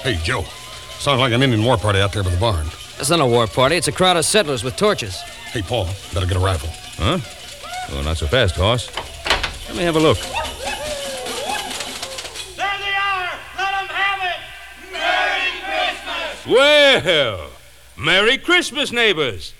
Hey, Joe. Sounds like an Indian war party out there by the barn. It's not a war party. It's a crowd of settlers with torches. Hey, Paul, better get a rifle. Huh? Oh, not so fast, Hoss. Let me have a look. There they are! Let them have it! Merry Christmas! Well, Merry Christmas, neighbors.